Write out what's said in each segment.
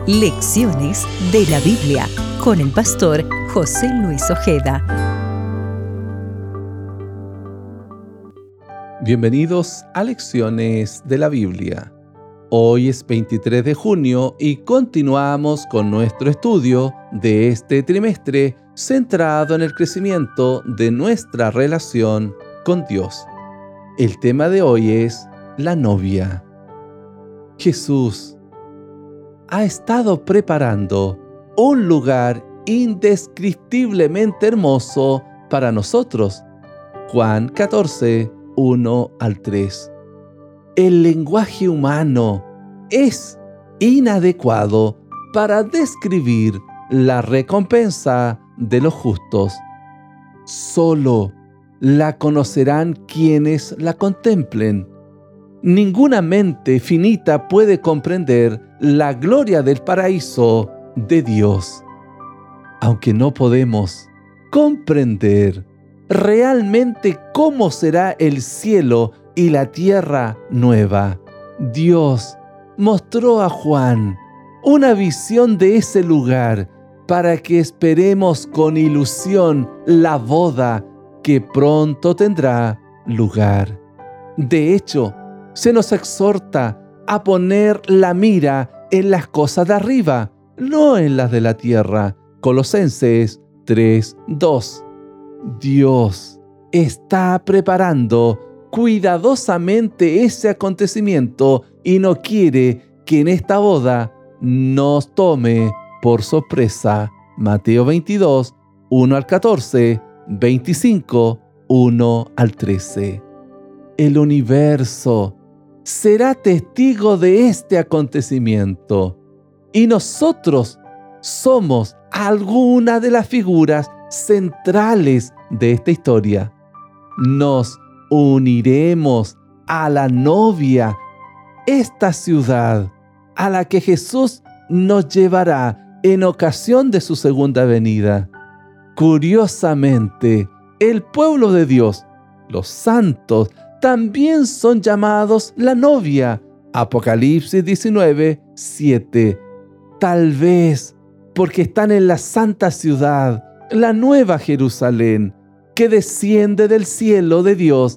Lecciones de la Biblia con el pastor José Luis Ojeda. Bienvenidos a Lecciones de la Biblia. Hoy es 23 de junio y continuamos con nuestro estudio de este trimestre centrado en el crecimiento de nuestra relación con Dios. El tema de hoy es la novia. Jesús ha estado preparando un lugar indescriptiblemente hermoso para nosotros. Juan 14, 1 al 3. El lenguaje humano es inadecuado para describir la recompensa de los justos. Solo la conocerán quienes la contemplen. Ninguna mente finita puede comprender la gloria del paraíso de Dios. Aunque no podemos comprender realmente cómo será el cielo y la tierra nueva, Dios mostró a Juan una visión de ese lugar para que esperemos con ilusión la boda que pronto tendrá lugar. De hecho, se nos exhorta a poner la mira en las cosas de arriba, no en las de la tierra. Colosenses 3:2. Dios está preparando cuidadosamente ese acontecimiento y no quiere que en esta boda nos tome por sorpresa. Mateo 22, 1 al 14, 25, 1 al 13. El universo será testigo de este acontecimiento y nosotros somos alguna de las figuras centrales de esta historia. Nos uniremos a la novia, esta ciudad a la que Jesús nos llevará en ocasión de su segunda venida. Curiosamente, el pueblo de Dios, los santos, también son llamados la novia. Apocalipsis 19, 7. Tal vez porque están en la santa ciudad, la nueva Jerusalén, que desciende del cielo de Dios,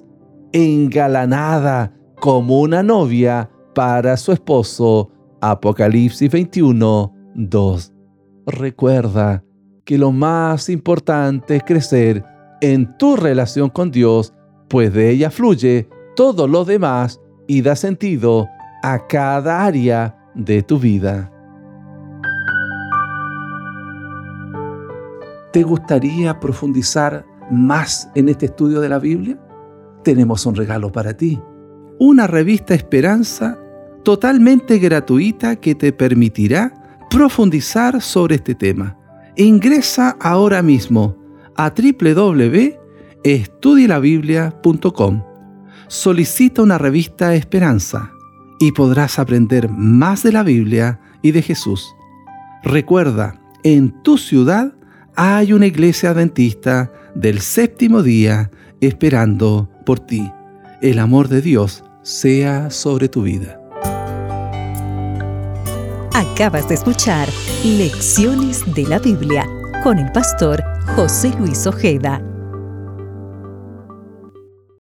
engalanada como una novia para su esposo. Apocalipsis 21, 2. Recuerda que lo más importante es crecer en tu relación con Dios, pues de ella fluye todo lo demás y da sentido a cada área de tu vida. ¿Te gustaría profundizar más en este estudio de la Biblia? Tenemos un regalo para ti. Una revista Esperanza totalmente gratuita que te permitirá profundizar sobre este tema. Ingresa ahora mismo a www.estudielabiblia.com. Solicita una revista Esperanza y podrás aprender más de la Biblia y de Jesús. Recuerda, en tu ciudad hay una iglesia adventista del séptimo día esperando por ti. El amor de Dios sea sobre tu vida. Acabas de escuchar Lecciones de la Biblia con el pastor José Luis Ojeda.